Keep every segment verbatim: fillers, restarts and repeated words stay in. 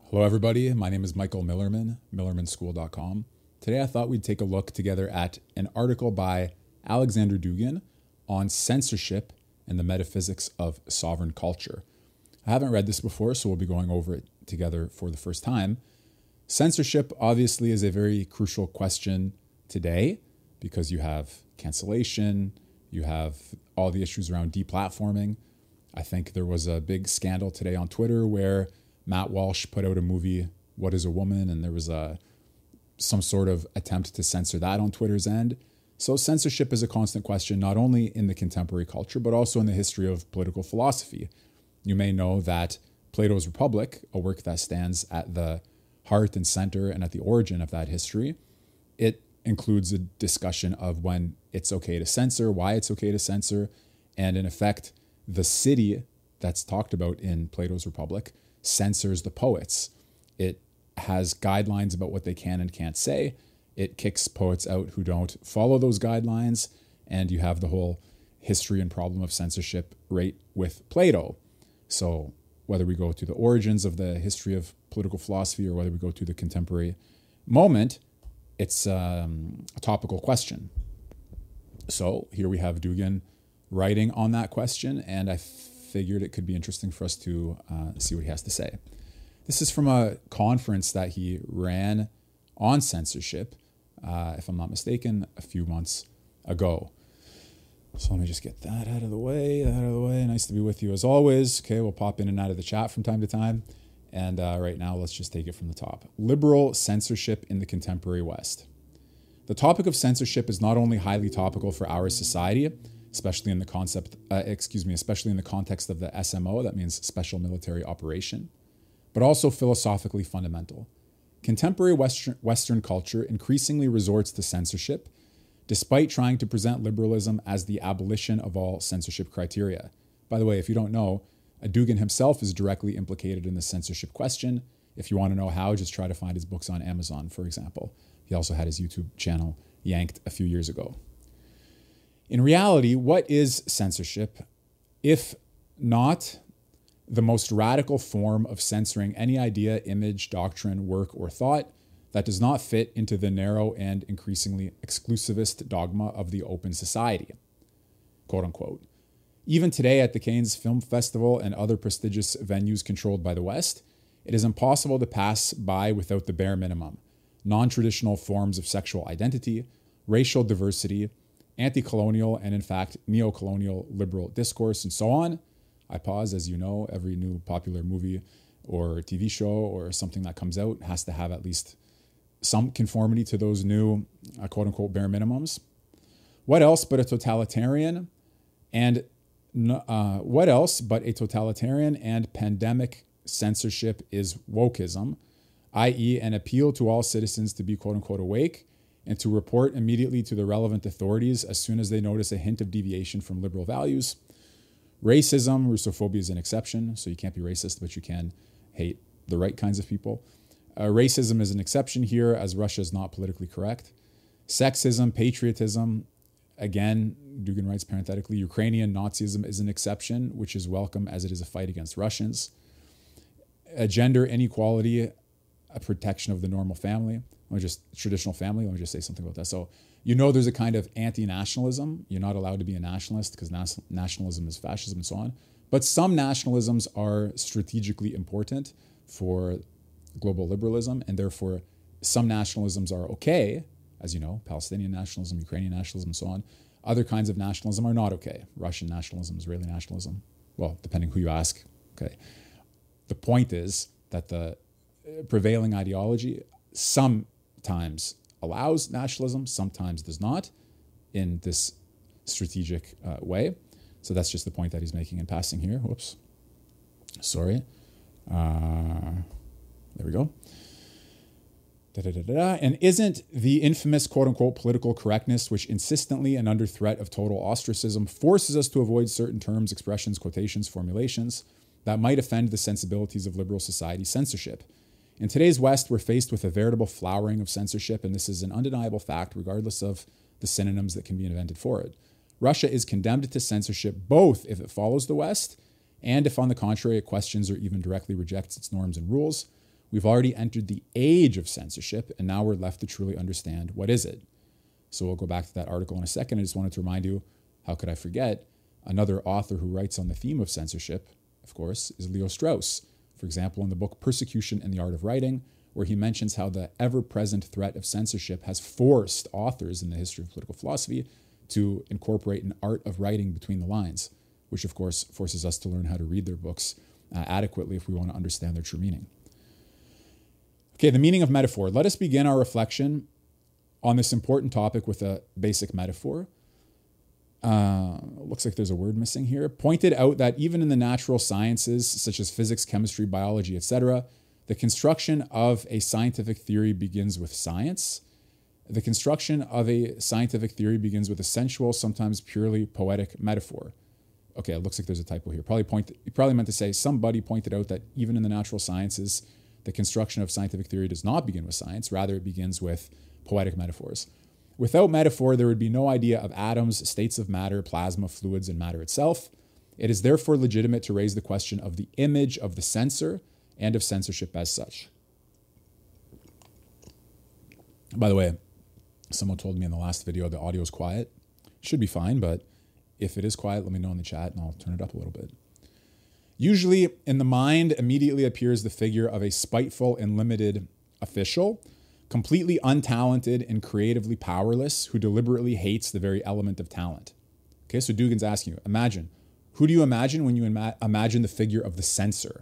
Hello, everybody. My name is Michael Millerman, millerman school dot com. Today, I thought we'd take a look together at an article by Alexander Dugin on censorship and the metaphysics of sovereign culture. I haven't read this before, so we'll be going over it together for the first time. Censorship, obviously, is a very crucial question today because you have cancellation, you have all the issues around deplatforming. I think there was a big scandal today on Twitter where Matt Walsh put out a movie, What is a Woman? And there was a some sort of attempt to censor that on Twitter's end. So censorship is a constant question, not only in the contemporary culture, but also in the history of political philosophy. You may know that Plato's Republic, a work that stands at the heart and center and at the origin of that history, it includes a discussion of when it's okay to censor, why it's okay to censor, and in effect, the city that's talked about in Plato's Republic censors the poets. It has guidelines about what they can and can't say. It kicks poets out who don't follow those guidelines. And you have the whole history and problem of censorship right with Plato. So whether we go to the origins of the history of political philosophy or whether we go to the contemporary moment, it's um, a topical question. So here we have Dugin writing on that question, and I figured it could be interesting for us to uh, see what he has to say. This is from a conference that he ran on censorship, uh, if I'm not mistaken, a few months ago. So let me just get that out of the way, that out of the way. Nice to be with you as always. Okay, we'll pop in and out of the chat from time to time. And uh, right now, let's just take it from the top. Liberal censorship in the contemporary West. The topic of censorship is not only highly topical for our society, especially in the concept, uh, excuse me, especially in the context of the S M O, that means Special Military Operation, but also philosophically fundamental. Contemporary Western, Western culture increasingly resorts to censorship, despite trying to present liberalism as the abolition of all censorship criteria. By the way, if you don't know, Dugin himself is directly implicated in the censorship question. If you want to know how, just try to find his books on Amazon, for example. He also had his YouTube channel yanked a few years ago. In reality, what is censorship, if not the most radical form of censoring any idea, image, doctrine, work, or thought that does not fit into the narrow and increasingly exclusivist dogma of the open society, quote unquote. Even today at the Cannes Film Festival and other prestigious venues controlled by the West, it is impossible to pass by without the bare minimum: non-traditional forms of sexual identity, racial diversity, anti-colonial and in fact neo-colonial liberal discourse, and so on. I pause, as you know, every new popular movie or T V show or something that comes out has to have at least some conformity to those new uh, quote-unquote bare minimums. What else but a totalitarian and uh, what else but a totalitarian and pandemic censorship is wokeism, that is an appeal to all citizens to be quote-unquote awake and to report immediately to the relevant authorities as soon as they notice a hint of deviation from liberal values. Racism, Russophobia is an exception, so you can't be racist, but you can hate the right kinds of people. Uh, racism is an exception here, as Russia is not politically correct. Sexism, patriotism, again, Dugin writes parenthetically, Ukrainian Nazism is an exception, which is welcome as it is a fight against Russians. Uh, gender inequality, a protection of the normal family, or just traditional family. Let me just say something about that. So you know there's a kind of anti-nationalism. You're not allowed to be a nationalist because nas- nationalism is fascism and so on. But some nationalisms are strategically important for global liberalism, and therefore some nationalisms are okay, as you know, Palestinian nationalism, Ukrainian nationalism, and so on. Other kinds of nationalism are not okay. Russian nationalism, Israeli nationalism, well, depending who you ask. Okay. The point is that the prevailing ideology sometimes allows nationalism, sometimes does not, in this strategic uh, way. So that's just the point that he's making in passing here. Whoops. Sorry. Uh, there we go. Da, da, da, da. And isn't the infamous quote-unquote political correctness, which insistently and under threat of total ostracism forces us to avoid certain terms, expressions, quotations, formulations that might offend the sensibilities of liberal society, censorship? In today's West, we're faced with a veritable flowering of censorship, and this is an undeniable fact, regardless of the synonyms that can be invented for it. Russia is condemned to censorship both if it follows the West and if, on the contrary, it questions or even directly rejects its norms and rules. We've already entered the age of censorship, and now we're left to truly understand what is it. So we'll go back to that article in a second. I just wanted to remind you, how could I forget, another author who writes on the theme of censorship, of course, is Leo Strauss. For example, in the book Persecution and the Art of Writing, where he mentions how the ever-present threat of censorship has forced authors in the history of political philosophy to incorporate an art of writing between the lines, which of course forces us to learn how to read their books uh, adequately if we want to understand their true meaning. Okay, the meaning of metaphor. Let us begin our reflection on this important topic with a basic metaphor. Uh, looks like there's a word missing here. Pointed out that even in the natural sciences, such as physics, chemistry, biology, et cetera, the construction of a scientific theory begins with science. The construction of a scientific theory begins with a sensual, sometimes purely poetic metaphor. Okay, it looks like there's a typo here. Probably point. You probably meant to say somebody pointed out that even in the natural sciences, the construction of scientific theory does not begin with science. Rather, it begins with poetic metaphors. Without metaphor, there would be no idea of atoms, states of matter, plasma, fluids, and matter itself. It is therefore legitimate to raise the question of the image of the censor and of censorship as such. By the way, someone told me in the last video the audio is quiet. Should be fine, but if it is quiet, let me know in the chat and I'll turn it up a little bit. Usually, in the mind immediately appears the figure of a spiteful and limited official, completely untalented and creatively powerless, who deliberately hates the very element of talent. Okay, so Dugin's asking you, imagine. Who do you imagine when you ima- imagine the figure of the censor?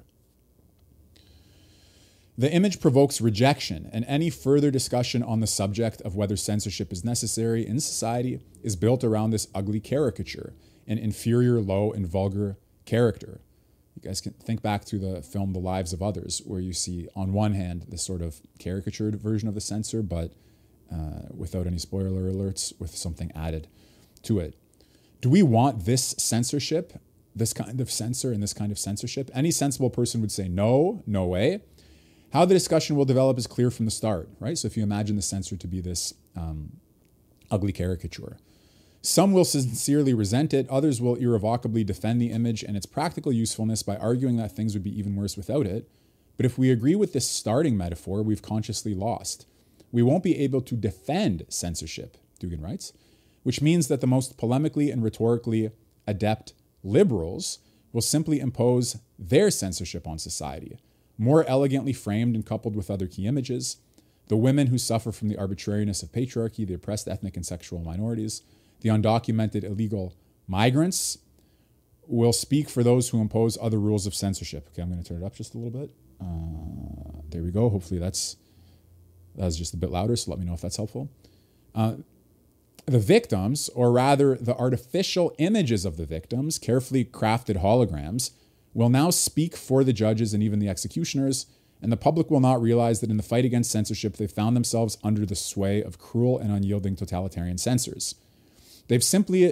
The image provokes rejection, and any further discussion on the subject of whether censorship is necessary in society is built around this ugly caricature, an inferior, low, and vulgar character. You guys can think back to the film The Lives of Others, where you see, on one hand, this sort of caricatured version of the censor, but uh, without any spoiler alerts, with something added to it. Do we want this censorship, this kind of censor and this kind of censorship? Any sensible person would say no, no way. How the discussion will develop is clear from the start, right? So if you imagine the censor to be this um, ugly caricature. Some will sincerely resent it, others will irrevocably defend the image and its practical usefulness by arguing that things would be even worse without it. But if we agree with this starting metaphor, we've consciously lost. We won't be able to defend censorship, Dugin writes, which means that the most polemically and rhetorically adept liberals will simply impose their censorship on society, more elegantly framed and coupled with other key images: the women who suffer from the arbitrariness of patriarchy, the oppressed ethnic and sexual minorities, the undocumented illegal migrants, will speak for those who impose other rules of censorship. Okay, I'm going to turn it up just a little bit. Uh, there we go. Hopefully that's that's just a bit louder, so let me know if that's helpful. Uh, the victims, or rather the artificial images of the victims, carefully crafted holograms, will now speak for the judges and even the executioners, and the public will not realize that in the fight against censorship, they found themselves under the sway of cruel and unyielding totalitarian censors. They've simply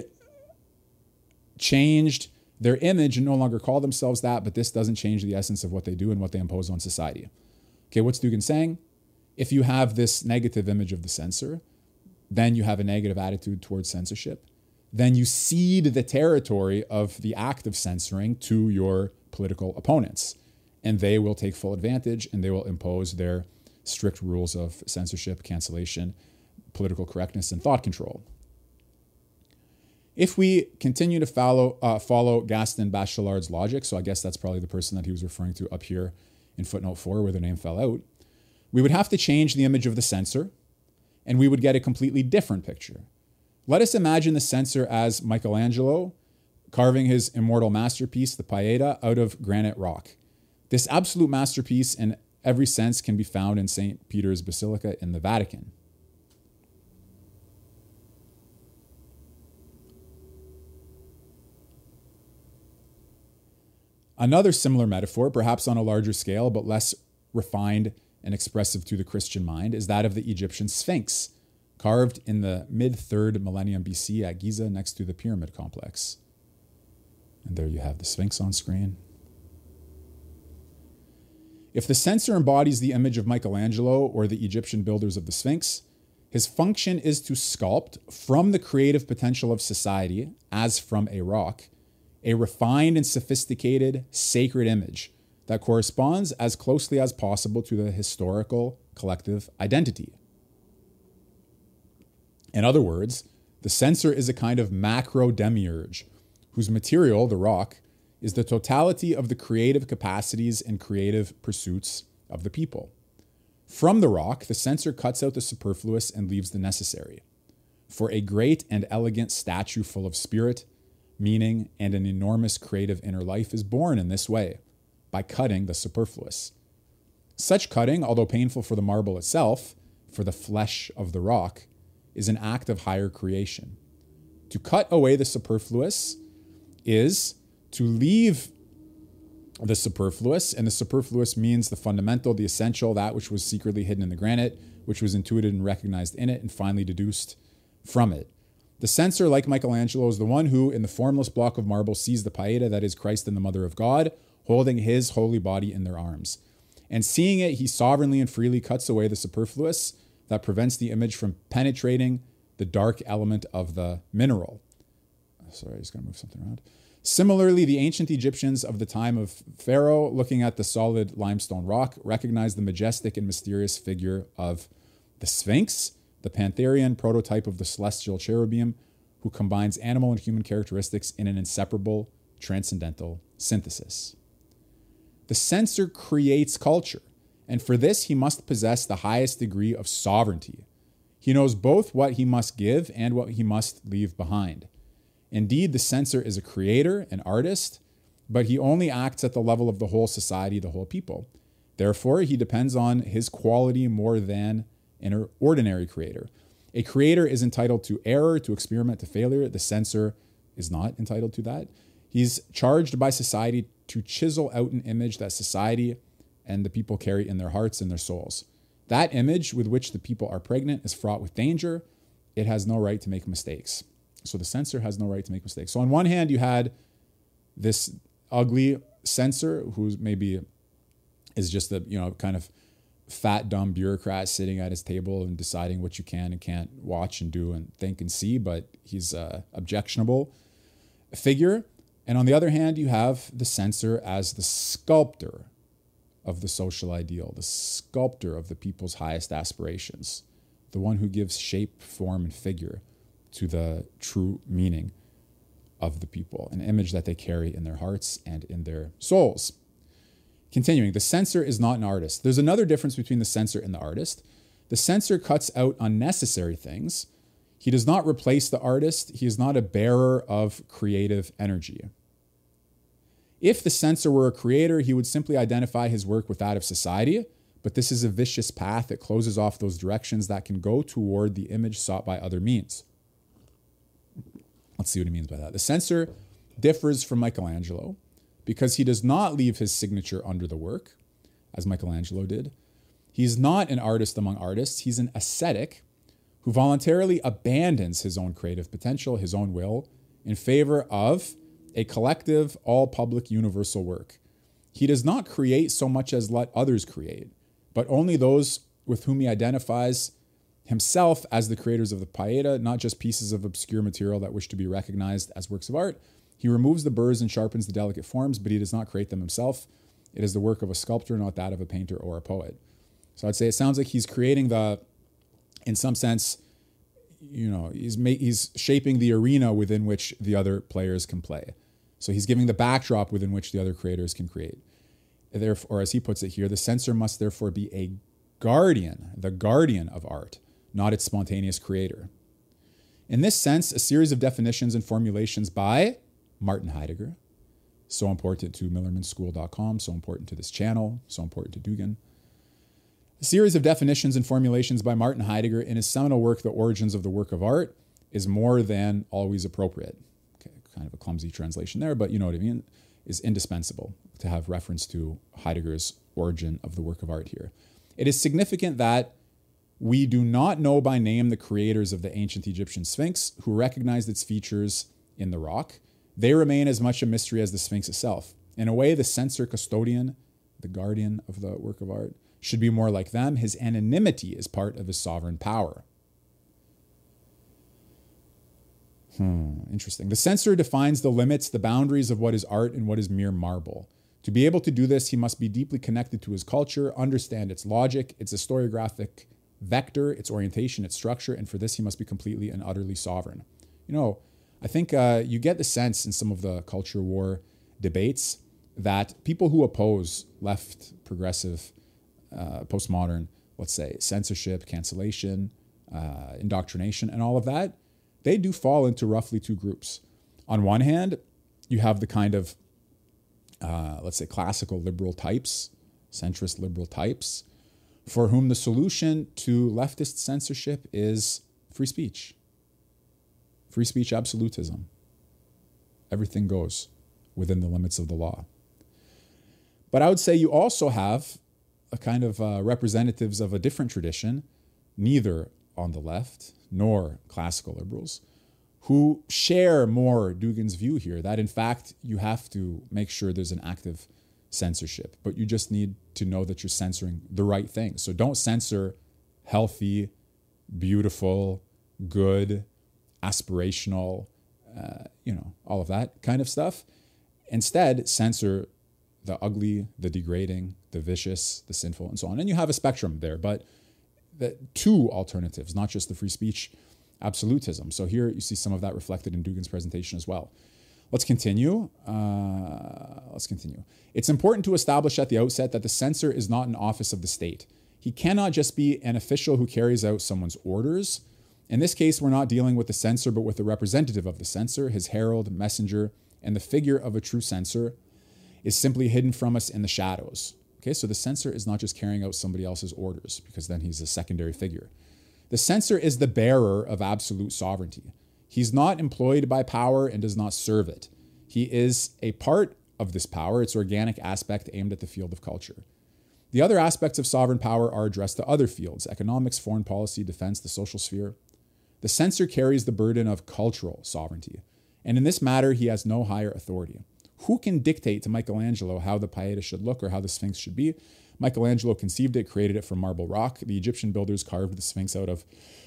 changed their image and no longer call themselves that, but this doesn't change the essence of what they do and what they impose on society. Okay, what's Dugin saying? If you have this negative image of the censor, then you have a negative attitude towards censorship. Then you cede the territory of the act of censoring to your political opponents, and they will take full advantage and they will impose their strict rules of censorship, cancellation, political correctness, and thought control. If we continue to follow, uh, follow Gaston Bachelard's logic, so I guess that's probably the person that he was referring to up here in footnote four where their name fell out, we would have to change the image of the censor, and we would get a completely different picture. Let us imagine the censor as Michelangelo carving his immortal masterpiece, the Pieta, out of granite rock. This absolute masterpiece in every sense can be found in Saint Peter's Basilica in the Vatican. Another similar metaphor, perhaps on a larger scale but less refined and expressive to the Christian mind, is that of the Egyptian Sphinx, carved in the mid-third millennium B C at Giza next to the pyramid complex. And there you have the Sphinx on screen. If the censor embodies the image of Michelangelo or the Egyptian builders of the Sphinx, his function is to sculpt from the creative potential of society, as from a rock, a refined and sophisticated sacred image that corresponds as closely as possible to the historical collective identity. In other words, the censer is a kind of macro demiurge whose material, the rock, is the totality of the creative capacities and creative pursuits of the people. From the rock, the censer cuts out the superfluous and leaves the necessary. For a great and elegant statue full of spirit, meaning, and an enormous creative inner life is born in this way, by cutting the superfluous. Such cutting, although painful for the marble itself, for the flesh of the rock, is an act of higher creation. To cut away the superfluous is to leave the superfluous, and the superfluous means the fundamental, the essential, that which was secretly hidden in the granite, which was intuited and recognized in it, and finally deduced from it. The censer, like Michelangelo, is the one who, in the formless block of marble, sees the Pieta, that is Christ and the Mother of God, holding his holy body in their arms. And seeing it, he sovereignly and freely cuts away the superfluous that prevents the image from penetrating the dark element of the mineral. Sorry, I just gotta move something around. Similarly, the ancient Egyptians of the time of Pharaoh, looking at the solid limestone rock, recognized the majestic and mysterious figure of the Sphinx, the Pantherian prototype of the celestial cherubim, who combines animal and human characteristics in an inseparable, transcendental synthesis. The censer creates culture, and for this he must possess the highest degree of sovereignty. He knows both what he must give and what he must leave behind. Indeed, the censer is a creator, an artist, but he only acts at the level of the whole society, the whole people. Therefore, he depends on his quality more than an ordinary creator. A creator is entitled to error, to experiment, to failure. The censer is not entitled to that. He's charged by society to chisel out an image that society and the people carry in their hearts and their souls. That image with which the people are pregnant is fraught with danger. It has no right to make mistakes. So the censer has no right to make mistakes. So on one hand, you had this ugly censer who maybe is just a, you know, kind of fat, dumb bureaucrat sitting at his table and deciding what you can and can't watch and do and think and see, but he's a objectionable figure. And on the other hand, you have the censer as the sculptor of the social ideal, the sculptor of the people's highest aspirations, the one who gives shape, form, and figure to the true meaning of the people, an image that they carry in their hearts and in their souls. Continuing, the censer is not an artist. There's another difference between the censer and the artist. The censer cuts out unnecessary things. He does not replace the artist. He is not a bearer of creative energy. If the censer were a creator, he would simply identify his work with that of society, but this is a vicious path that closes off those directions that can go toward the image sought by other means. Let's see what he means by that. The censer differs from Michelangelo because he does not leave his signature under the work, as Michelangelo did. He's not an artist among artists. He's an ascetic who voluntarily abandons his own creative potential, his own will, in favor of a collective, all-public, universal work. He does not create so much as let others create, but only those with whom he identifies himself as the creators of the Pieta, not just pieces of obscure material that wish to be recognized as works of art. He removes the burrs and sharpens the delicate forms, but he does not create them himself. It is the work of a sculptor, not that of a painter or a poet. So I'd say it sounds like he's creating the, in some sense, you know, he's ma- he's shaping the arena within which the other players can play. So he's giving the backdrop within which the other creators can create. Therefore, or as he puts it here, the censer must therefore be a guardian, the guardian of art, not its spontaneous creator. In this sense, a series of definitions and formulations by Martin Heidegger, so important to Millerman School dot com, so important to this channel, so important to Dugin. A series of definitions and formulations by Martin Heidegger in his seminal work, The Origins of the Work of Art, is more than always appropriate. Okay, kind of a clumsy translation there, but you know what I mean, is indispensable to have reference to Heidegger's origin of the work of art here. It is significant that we do not know by name the creators of the ancient Egyptian Sphinx who recognized its features in the rock. They remain as much a mystery as the Sphinx itself. In a way, the censor custodian, the guardian of the work of art, should be more like them. His anonymity is part of his sovereign power. Hmm, interesting. The censor defines the limits, the boundaries of what is art and what is mere marble. To be able to do this, he must be deeply connected to his culture, understand its logic, its historiographic vector, its orientation, its structure, and for this he must be completely and utterly sovereign. You know, I think uh, you get the sense in some of the culture war debates that people who oppose left, progressive, uh, postmodern, let's say, censorship, cancellation, uh, indoctrination, and all of that, they do fall into roughly two groups. On one hand, you have the kind of, uh, let's say, classical liberal types, centrist liberal types, for whom the solution to leftist censorship is free speech. Free speech absolutism. Everything goes within the limits of the law. But I would say you also have a kind of uh, representatives of a different tradition, neither on the left nor classical liberals, who share more Dugin's view here, that in fact you have to make sure there's an active censorship, but you just need to know that you're censoring the right things. So don't censor healthy, beautiful, good, aspirational, uh, you know, all of that kind of stuff. Instead, censor the ugly, the degrading, the vicious, the sinful, and so on. And you have a spectrum there, but the two alternatives, not just the free speech absolutism. So here you see some of that reflected in Dugin's presentation as well. Let's continue. Uh, let's continue. It's important to establish at the outset that the censor is not an office of the state. He cannot just be an official who carries out someone's orders. In this case, we're not dealing with the censor, but with the representative of the censor, his herald, messenger, and the figure of a true censor is simply hidden from us in the shadows. Okay, so the censor is not just carrying out somebody else's orders, because then he's a secondary figure. The censor is the bearer of absolute sovereignty. He's not employed by power and does not serve it. He is a part of this power, its organic aspect aimed at the field of culture. The other aspects of sovereign power are addressed to other fields: economics, foreign policy, defense, the social sphere. The censor carries the burden of cultural sovereignty, and in this matter, he has no higher authority. Who can dictate to Michelangelo how the Pieta should look or how the Sphinx should be? Michelangelo conceived it, created it from marble rock. The Egyptian builders carved the Sphinx out of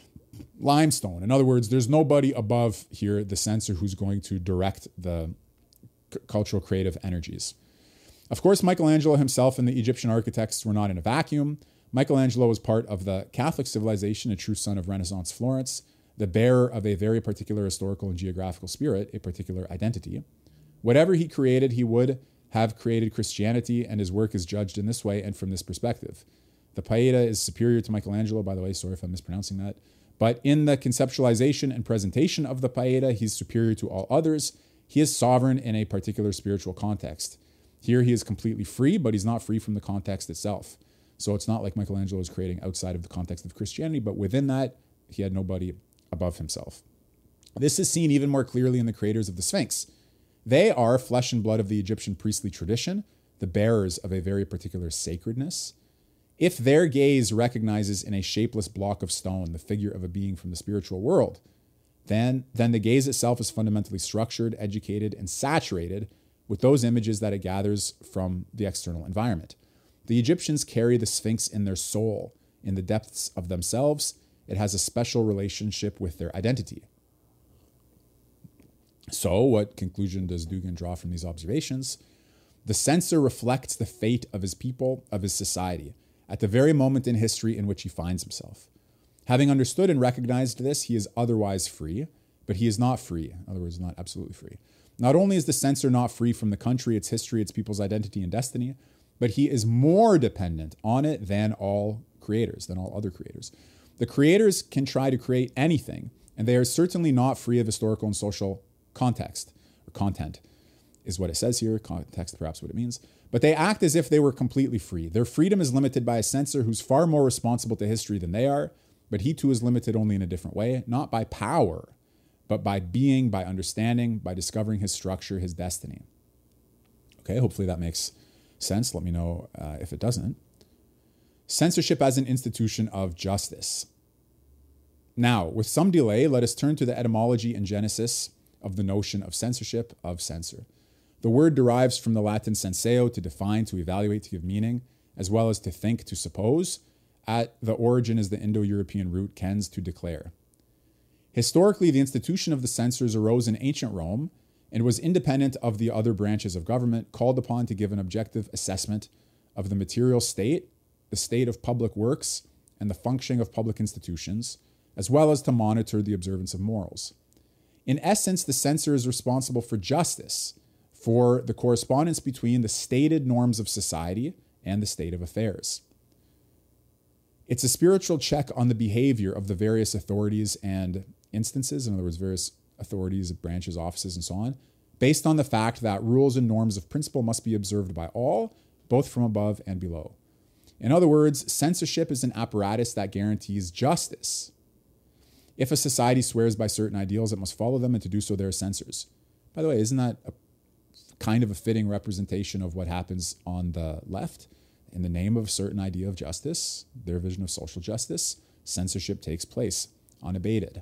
limestone. In other words, there's nobody above here, the censor, who's going to direct the c- cultural creative energies. Of course, Michelangelo himself and the Egyptian architects were not in a vacuum. Michelangelo was part of the Catholic civilization, a true son of Renaissance Florence, the bearer of a very particular historical and geographical spirit, a particular identity. Whatever he created, he would have created Christianity, and his work is judged in this way and from this perspective. The Pieta is superior to Michelangelo, by the way, sorry if I'm mispronouncing that, but in the conceptualization and presentation of the Pieta, he's superior to all others. He is sovereign in a particular spiritual context. Here he is completely free, but he's not free from the context itself. So it's not like Michelangelo is creating outside of the context of Christianity, but within that, he had nobody above himself. This is seen even more clearly in the creators of the Sphinx. They are flesh and blood of the Egyptian priestly tradition, the bearers of a very particular sacredness. If their gaze recognizes in a shapeless block of stone the figure of a being from the spiritual world, then, then the gaze itself is fundamentally structured, educated, and saturated with those images that it gathers from the external environment. The Egyptians carry the Sphinx in their soul, in the depths of themselves. It has a special relationship with their identity. So, what conclusion does Dugin draw from these observations? The censor reflects the fate of his people, of his society, at the very moment in history in which he finds himself. Having understood and recognized this, he is otherwise free, but he is not free. In other words, not absolutely free. Not only is the censor not free from the country, its history, its people's identity and destiny, but he is more dependent on it than all creators, than all other creators. The creators can try to create anything, and they are certainly not free of historical and social context, or content is what it says here, context perhaps what it means, but they act as if they were completely free. Their freedom is limited by a censor who's far more responsible to history than they are, but he too is limited only in a different way, not by power, but by being, by understanding, by discovering his structure, his destiny. Okay, hopefully that makes sense. Let me know uh, if it doesn't. Censorship as an institution of justice. Now, with some delay, let us turn to the etymology and genesis of the notion of censorship, of censor. The word derives from the Latin censeo, to define, to evaluate, to give meaning, as well as to think, to suppose. At the origin is the Indo-European root cens, to declare. Historically, the institution of the censors arose in ancient Rome and was independent of the other branches of government, called upon to give an objective assessment of the material state, the state of public works, and the functioning of public institutions, as well as to monitor the observance of morals. In essence, the censor is responsible for justice, for the correspondence between the stated norms of society and the state of affairs. It's a spiritual check on the behavior of the various authorities and instances, in other words, various authorities, branches, offices, and so on, based on the fact that rules and norms of principle must be observed by all, both from above and below. In other words, censorship is an apparatus that guarantees justice. If a society swears by certain ideals, it must follow them, and to do so, there are censors. By the way, isn't that a kind of a fitting representation of what happens on the left? In the name of a certain idea of justice, their vision of social justice, censorship takes place unabated.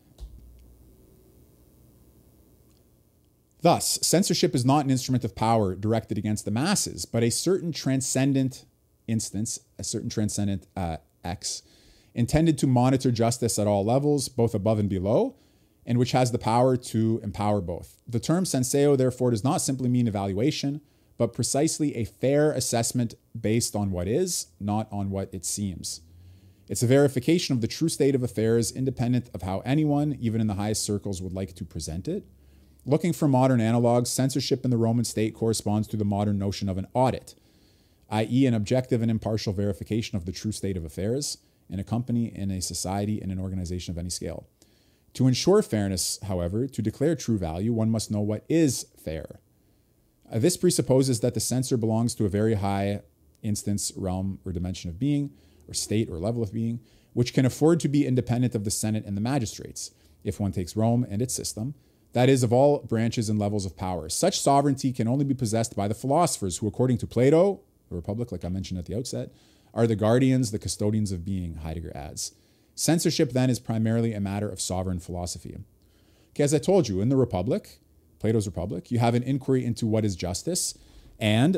Thus, censorship is not an instrument of power directed against the masses, but a certain transcendent instance, a certain transcendent uh, X, intended to monitor justice at all levels, both above and below, and which has the power to empower both. The term censeo, therefore, does not simply mean evaluation, but precisely a fair assessment based on what is, not on what it seems. It's a verification of the true state of affairs, independent of how anyone, even in the highest circles, would like to present it. Looking for modern analogs, censorship in the Roman state corresponds to the modern notion of an audit, that is an objective and impartial verification of the true state of affairs in a company, in a society, in an organization of any scale. To ensure fairness, however, to declare true value, one must know what is fair. Uh, this presupposes that the censor belongs to a very high instance, realm, or dimension of being, or state or level of being, which can afford to be independent of the Senate and the magistrates, if one takes Rome and its system, that is, of all branches and levels of power. Such sovereignty can only be possessed by the philosophers who, according to Plato, the Republic, like I mentioned at the outset, are the guardians, the custodians of being, Heidegger adds. Censorship, then, is primarily a matter of sovereign philosophy. Okay, as I told you, in the Republic, Plato's Republic, you have an inquiry into what is justice, and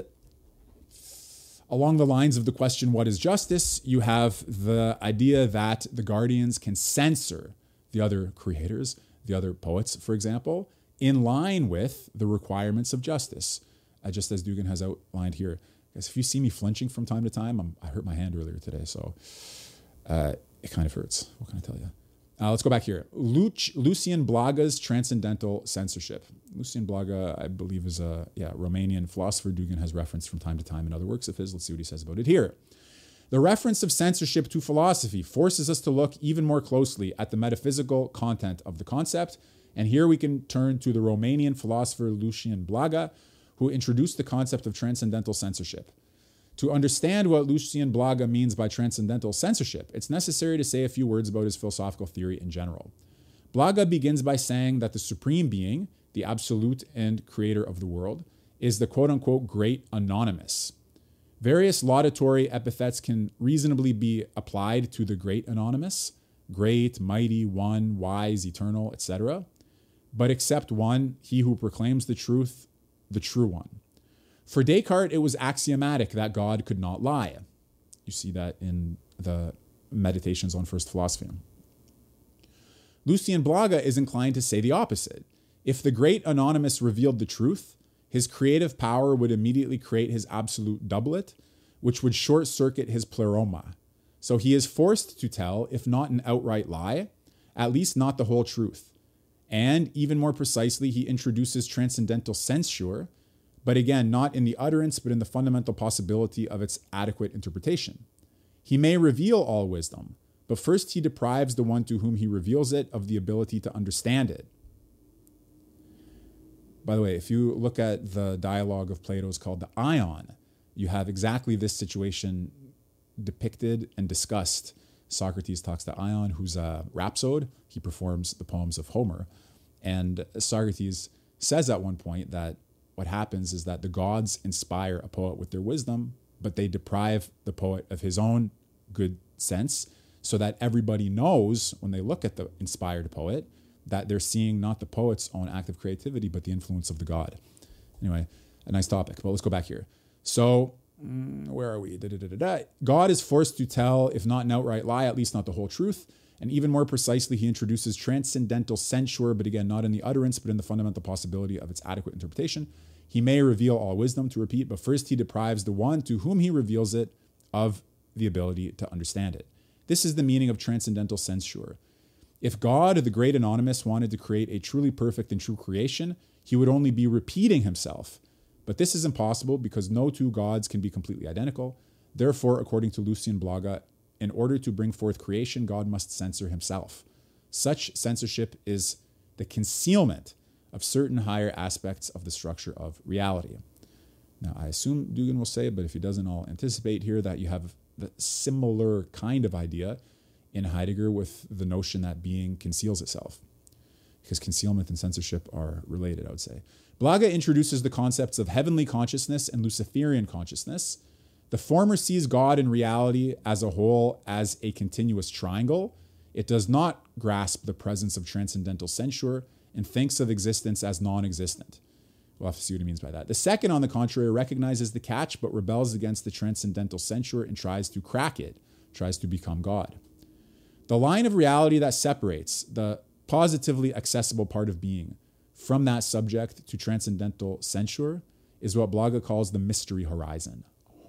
along the lines of the question, what is justice, you have the idea that the guardians can censor the other creators, the other poets, for example, in line with the requirements of justice, uh, just as Dugin has outlined here. Guys, if you see me flinching from time to time, I'm, I hurt my hand earlier today, so uh, it kind of hurts. What can I tell you? Uh, let's go back here. Luc- Lucian Blaga's Transcendental Censorship. Lucian Blaga, I believe, is a yeah, Romanian philosopher Dugin has referenced from time to time in other works of his. Let's see what he says about it here. The reference of censorship to philosophy forces us to look even more closely at the metaphysical content of the concept. And here we can turn to the Romanian philosopher Lucian Blaga, who introduced the concept of transcendental censorship. To understand what Lucian Blaga means by transcendental censorship, it's necessary to say a few words about his philosophical theory in general. Blaga begins by saying that the supreme being, the absolute and creator of the world, is the quote-unquote great anonymous. Various laudatory epithets can reasonably be applied to the great anonymous, great, mighty, one, wise, eternal, et cetera. But except one, he who proclaims the truth, the true one. For Descartes, it was axiomatic that God could not lie. You see that in the Meditations on First Philosophy. Lucian Blaga is inclined to say the opposite. If the great anonymous revealed the truth, his creative power would immediately create his absolute doublet, which would short-circuit his pleroma. So he is forced to tell, if not an outright lie, at least not the whole truth. And even more precisely, he introduces transcendental censure, but again, not in the utterance, but in the fundamental possibility of its adequate interpretation. He may reveal all wisdom, but first he deprives the one to whom he reveals it of the ability to understand it. By the way, if you look at the dialogue of Plato's called the Ion, you have exactly this situation depicted and discussed. Socrates talks to Ion, who's a rhapsode. He performs the poems of Homer. And Socrates says at one point that what happens is that the gods inspire a poet with their wisdom, but they deprive the poet of his own good sense, so that everybody knows when they look at the inspired poet that they're seeing not the poet's own act of creativity, but the influence of the god. Anyway, a nice topic, but let's go back here. So, mm, where are we? Da, da, da, da, da. God is forced to tell, if not an outright lie, at least not the whole truth. And even more precisely, he introduces transcendental censure, but again, not in the utterance, but in the fundamental possibility of its adequate interpretation. He may reveal all wisdom, to repeat, but first he deprives the one to whom he reveals it of the ability to understand it. This is the meaning of transcendental censure. If God, the great anonymous, wanted to create a truly perfect and true creation, he would only be repeating himself. But this is impossible because no two gods can be completely identical. Therefore, according to Lucien Blaga, in order to bring forth creation, God must censor himself. Such censorship is the concealment of certain higher aspects of the structure of reality. Now, I assume Dugin will say, but if he doesn't, I'll anticipate here that you have the similar kind of idea in Heidegger with the notion that being conceals itself, because concealment and censorship are related, I would say. Blaga introduces the concepts of heavenly consciousness and Luciferian consciousness. The former sees God in reality as a whole as a continuous triangle. It does not grasp the presence of transcendental censure and thinks of existence as non-existent. We'll have to see what he means by that. The second, on the contrary, recognizes the catch but rebels against the transcendental censure and tries to crack it, tries to become God. The line of reality that separates the positively accessible part of being from that subject to transcendental censure is what Blaga calls the mystery horizon.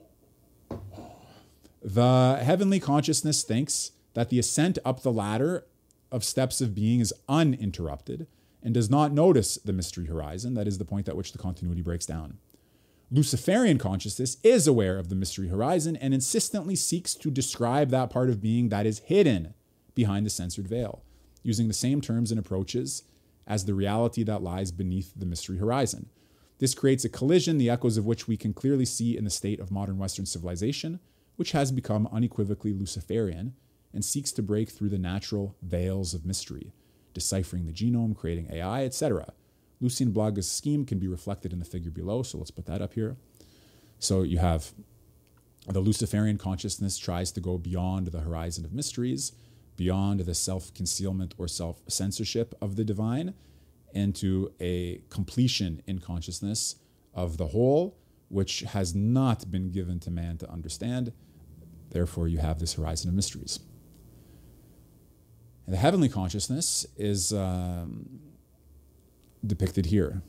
The heavenly consciousness thinks that the ascent up the ladder of steps of being is uninterrupted and does not notice the mystery horizon. That is the point at which the continuity breaks down. Luciferian consciousness is aware of the mystery horizon and insistently seeks to describe that part of being that is hidden behind the censored veil, using the same terms and approaches as the reality that lies beneath the mystery horizon. This creates a collision, the echoes of which we can clearly see in the state of modern Western civilization, which has become unequivocally Luciferian and seeks to break through the natural veils of mystery, deciphering the genome, creating A I, et cetera. Lucien Blaga's scheme can be reflected in the figure below, so let's put that up here. So you have the Luciferian consciousness tries to go beyond the horizon of mysteries, beyond the self-concealment or self-censorship of the divine, into a completion in consciousness of the whole, which has not been given to man to understand. Therefore, you have this horizon of mysteries. And the heavenly consciousness is um, depicted here.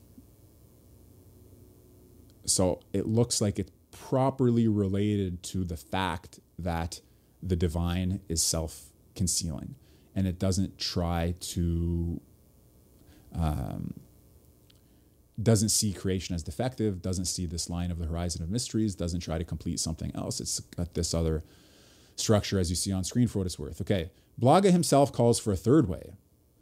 So it looks like it's properly related to the fact that the divine is self-concealing, and it doesn't try to, um, doesn't see creation as defective, doesn't see this line of the horizon of mysteries, doesn't try to complete something else. It's got this other structure, as you see on screen, for what it's worth. Okay, Blaga himself calls for a third way,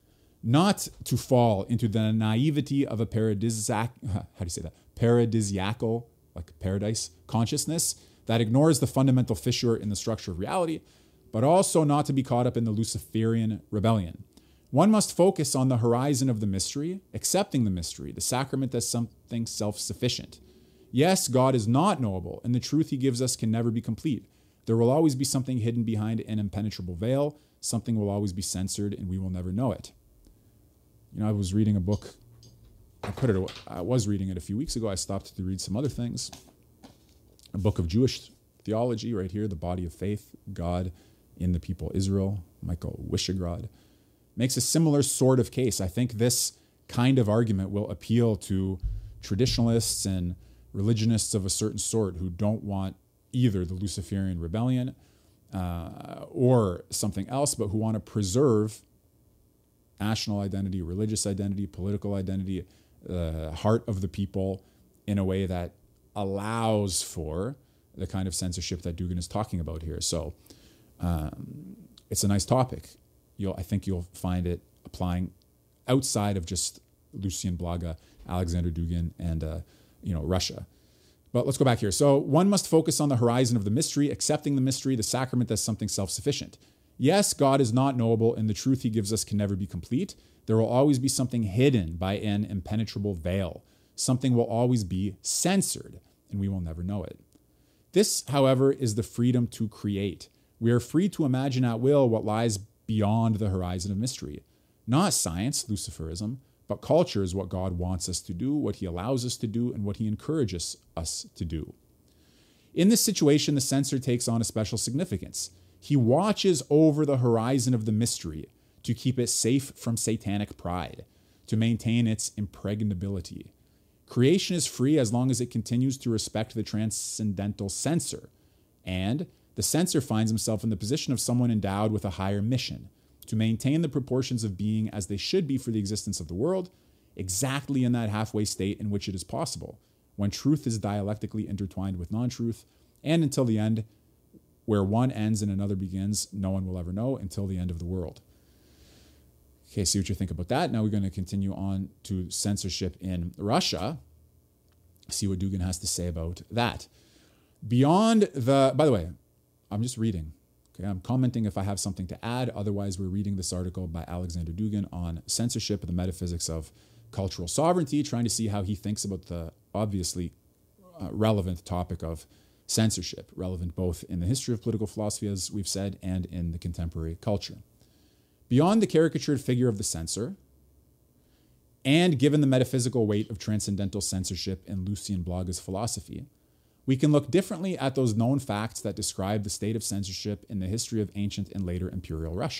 not to fall into the naivety of a paradisiac, how do you say that? Paradisiacal, like paradise consciousness that ignores the fundamental fissure in the structure of reality, but also not to be caught up in the Luciferian rebellion. One must focus on the horizon of the mystery, accepting the mystery, the sacrament as something self-sufficient. Yes, God is not knowable, and the truth he gives us can never be complete. There will always be something hidden behind an impenetrable veil. Something will always be censored, and we will never know it. You know, I was reading a book. I put it. I was reading it a few weeks ago. I stopped to read some other things. A book of Jewish theology, right here, The Body of Faith, God in the People Israel, Michael Wishegrod, makes a similar sort of case. I think this kind of argument will appeal to traditionalists and religionists of a certain sort who don't want either the Luciferian rebellion uh, or something else, but who want to preserve national identity, religious identity, political identity, the uh, heart of the people in a way that allows for the kind of censorship that Dugin is talking about here. So um, it's a nice topic. You'll, I think you'll find it applying outside of just Lucien Blaga, Alexander Dugin, and uh, you know, Russia. But let's go back here. So one must focus on the horizon of the mystery, accepting the mystery, the sacrament as something self-sufficient. Yes, God is not knowable, and the truth he gives us can never be complete. There will always be something hidden by an impenetrable veil. Something will always be censored, and we will never know it. This, however, is the freedom to create. We are free to imagine at will what lies beyond the horizon of mystery. Not science, Luciferism, but culture is what God wants us to do, what he allows us to do, and what he encourages us to do. In this situation, the censor takes on a special significance. He watches over the horizon of the mystery to keep it safe from satanic pride, to maintain its impregnability. Creation is free as long as it continues to respect the transcendental censor, and the censor finds himself in the position of someone endowed with a higher mission, to maintain the proportions of being as they should be for the existence of the world, exactly in that halfway state in which it is possible, when truth is dialectically intertwined with non-truth, and until the end, where one ends and another begins, no one will ever know, until the end of the world. Okay, see what you think about that. Now we're going to continue on to censorship in Russia. See what Dugin has to say about that. Beyond the, by the way, I'm just reading. Okay, I'm commenting if I have something to add. Otherwise, we're reading this article by Alexander Dugin on censorship and the metaphysics of cultural sovereignty, trying to see how he thinks about the obviously uh, relevant topic of censorship, relevant both in the history of political philosophy, as we've said, and in the contemporary culture. Beyond the caricatured figure of the censor, and given the metaphysical weight of transcendental censorship in Lucien Blaga's philosophy, we can look differently at those known facts that describe the state of censorship in the history of ancient and later imperial Russia.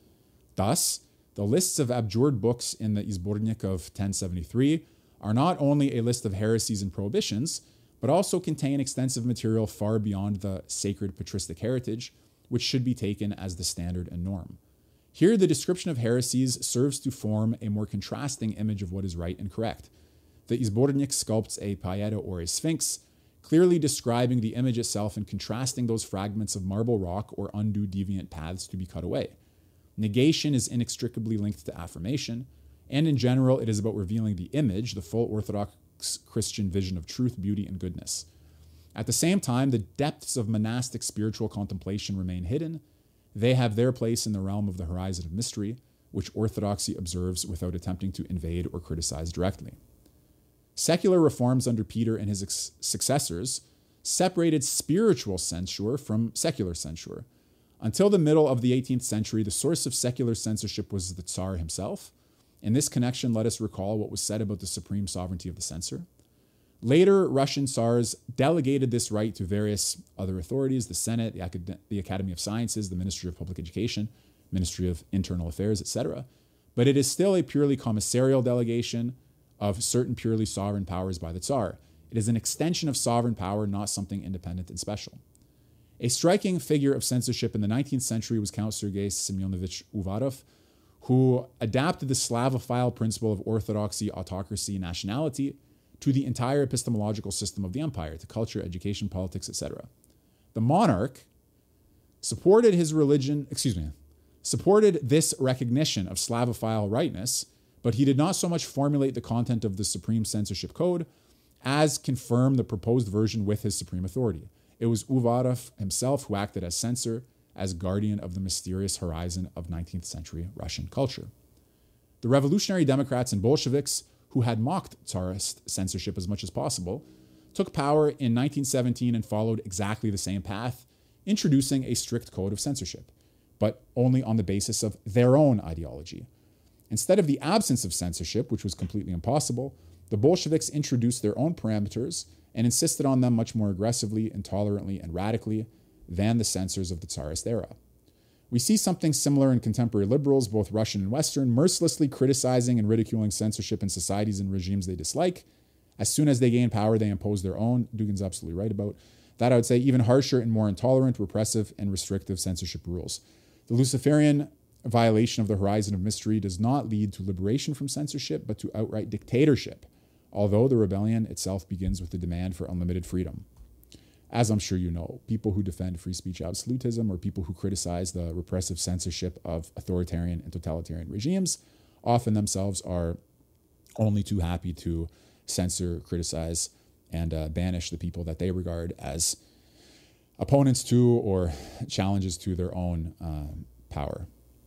Thus, the lists of abjured books in the Izbornik of ten seventy-three are not only a list of heresies and prohibitions, but also contain extensive material far beyond the sacred patristic heritage, which should be taken as the standard and norm. Here, the description of heresies serves to form a more contrasting image of what is right and correct. The Izbornik sculpts a paeta or a sphinx, clearly describing the image itself and contrasting those fragments of marble rock or undue deviant paths to be cut away. Negation is inextricably linked to affirmation, and in general, it is about revealing the image, the full Orthodox Christian vision of truth, beauty, and goodness. At the same time, the depths of monastic spiritual contemplation remain hidden. They have their place in the realm of the horizon of mystery, which orthodoxy observes without attempting to invade or criticize directly. Secular reforms under Peter and his ex- successors separated spiritual censure from secular censure. Until the middle of the eighteenth century, the source of secular censorship was the Tsar himself. In this connection, let us recall what was said about the supreme sovereignty of the censor. Later, Russian Tsars delegated this right to various other authorities, the Senate, the, Acad- the Academy of Sciences, the Ministry of Public Education, Ministry of Internal Affairs, et cetera. But it is still a purely commissarial delegation of certain purely sovereign powers by the Tsar. It is an extension of sovereign power, not something independent and special. A striking figure of censorship in the nineteenth century was Count Sergei Semyonovich Uvarov, who adapted the Slavophile principle of orthodoxy, autocracy, nationality to the entire epistemological system of the empire, to culture, education, politics, et cetera. The monarch supported his religion, excuse me, supported this recognition of Slavophile rightness, but he did not so much formulate the content of the Supreme Censorship Code as confirm the proposed version with his supreme authority. It was Uvarov himself who acted as censor, as guardian of the mysterious horizon of nineteenth century Russian culture. The revolutionary Democrats and Bolsheviks, who had mocked Tsarist censorship as much as possible, took power in nineteen seventeen and followed exactly the same path, introducing a strict code of censorship, but only on the basis of their own ideology. Instead of the absence of censorship, which was completely impossible, the Bolsheviks introduced their own parameters and insisted on them much more aggressively, intolerantly, and radically than the censors of the Tsarist era. We see something similar in contemporary liberals, both Russian and Western, mercilessly criticizing and ridiculing censorship in societies and regimes they dislike. As soon as they gain power, they impose their own. Dugin's absolutely right about that. I would say even harsher and more intolerant, repressive, and restrictive censorship rules. The Luciferian violation of the horizon of mystery does not lead to liberation from censorship, but to outright dictatorship, although the rebellion itself begins with the demand for unlimited freedom. As I'm sure you know, people who defend free speech absolutism or people who criticize the repressive censorship of authoritarian and totalitarian regimes often themselves are only too happy to censor, criticize, and uh, banish the people that they regard as opponents to or challenges to their own um, power.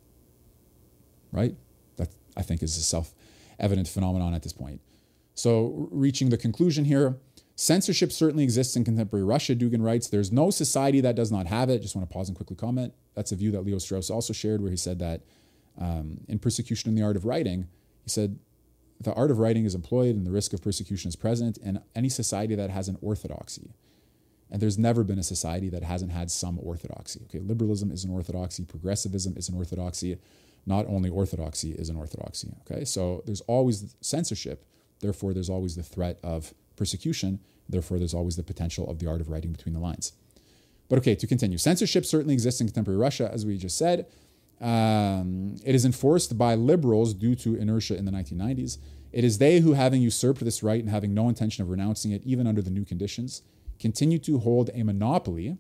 Right? That, I think, is a self-evident phenomenon at this point. So reaching the conclusion here, censorship certainly exists in contemporary Russia, Dugin writes. There's no society that does not have it. Just want to pause and quickly comment. That's a view that Leo Strauss also shared, where he said that um, in Persecution in the Art of Writing, he said, the art of writing is employed and the risk of persecution is present in any society that has an orthodoxy. And there's never been a society that hasn't had some orthodoxy. Okay, liberalism is an orthodoxy, progressivism is an orthodoxy, not only orthodoxy is an orthodoxy. Okay, so there's always censorship, therefore there's always the threat of persecution, therefore there's always the potential of the art of writing between the lines. But okay, to continue, censorship certainly exists in contemporary Russia, as we just said. Um, it is enforced by liberals due to inertia in the nineteen nineties. It is they who, having usurped this right and having no intention of renouncing it, even under the new conditions, continue to hold a monopoly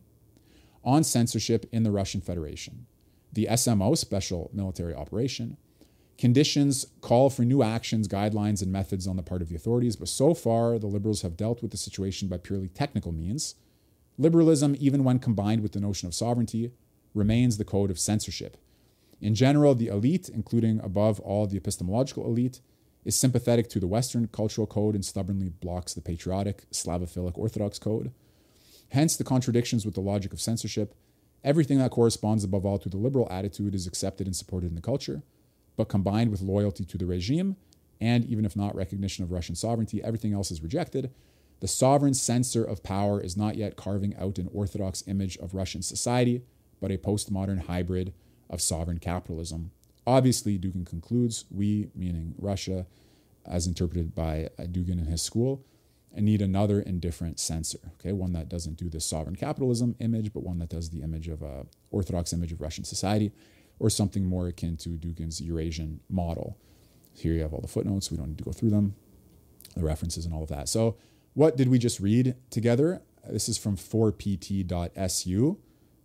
on censorship in the Russian Federation. The S M O, Special Military Operation, conditions call for new actions, guidelines, and methods on the part of the authorities, but so far the liberals have dealt with the situation by purely technical means. Liberalism, even when combined with the notion of sovereignty, remains the code of censorship. In general, the elite, including above all the epistemological elite, is sympathetic to the Western cultural code and stubbornly blocks the patriotic, Slavophilic Orthodox code. Hence, the contradictions with the logic of censorship. Everything that corresponds above all to the liberal attitude is accepted and supported in the culture, but combined with loyalty to the regime, and even if not recognition of Russian sovereignty, everything else is rejected. The sovereign censor of power is not yet carving out an orthodox image of Russian society, but a postmodern hybrid of sovereign capitalism. Obviously, Dugin concludes, we, meaning Russia, as interpreted by Dugin in his school, need another and different censor, okay? One that doesn't do this sovereign capitalism image, but one that does the image of a orthodox image of Russian society, or something more akin to Dugin's Eurasian model. Here you have all the footnotes. We don't need to go through them, the references and all of that. So what did we just read together? This is from four p t dot s u.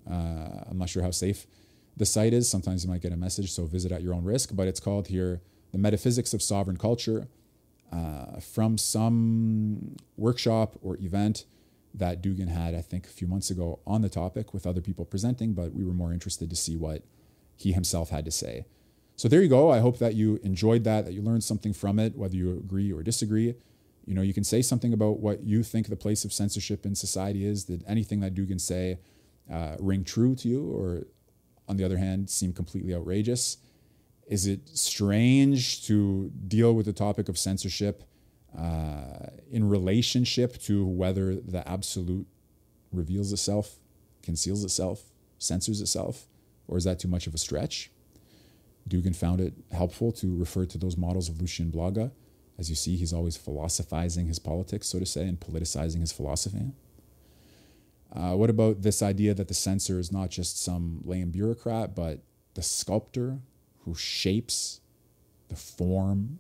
Uh, I'm not sure how safe the site is. Sometimes you might get a message, so visit at your own risk. But it's called here, The Metaphysics of Sovereign Culture, uh, from some workshop or event that Dugin had, I think, a few months ago on the topic with other people presenting, but we were more interested to see what he himself had to say. So there you go. I hope that you enjoyed that, that you learned something from it, whether you agree or disagree. You know, you can say something about what you think the place of censorship in society is. Did anything that Dugin say uh, ring true to you, or on the other hand, seem completely outrageous? Is it strange to deal with the topic of censorship uh, in relationship to whether the absolute reveals itself, conceals itself, censors itself, or is that too much of a stretch? Dugin found it helpful to refer to those models of Lucien Blaga. As you see, he's always philosophizing his politics, so to say, and politicizing his philosophy. Uh, what about this idea that the censor is not just some lame bureaucrat, but the sculptor who shapes the form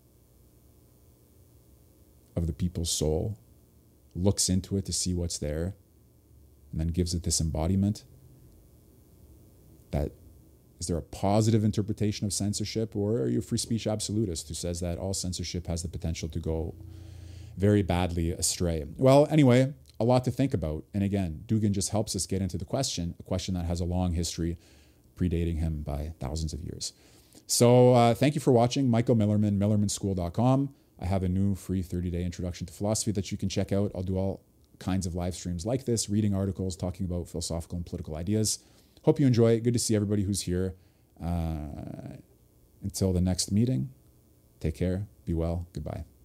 of the people's soul, looks into it to see what's there, and then gives it this embodiment? That, is there a positive interpretation of censorship, or are you a free speech absolutist who says that all censorship has the potential to go very badly astray? Well, anyway, a lot to think about. And again, Dugin just helps us get into the question, a question that has a long history predating him by thousands of years. So uh, thank you for watching. Michael Millerman, millerman school dot com. I have a new free thirty-day introduction to philosophy that you can check out. I'll do all kinds of live streams like this, reading articles, talking about philosophical and political ideas. Hope you enjoy it. Good to see everybody who's here. Uh, until the next meeting, take care, be well, goodbye.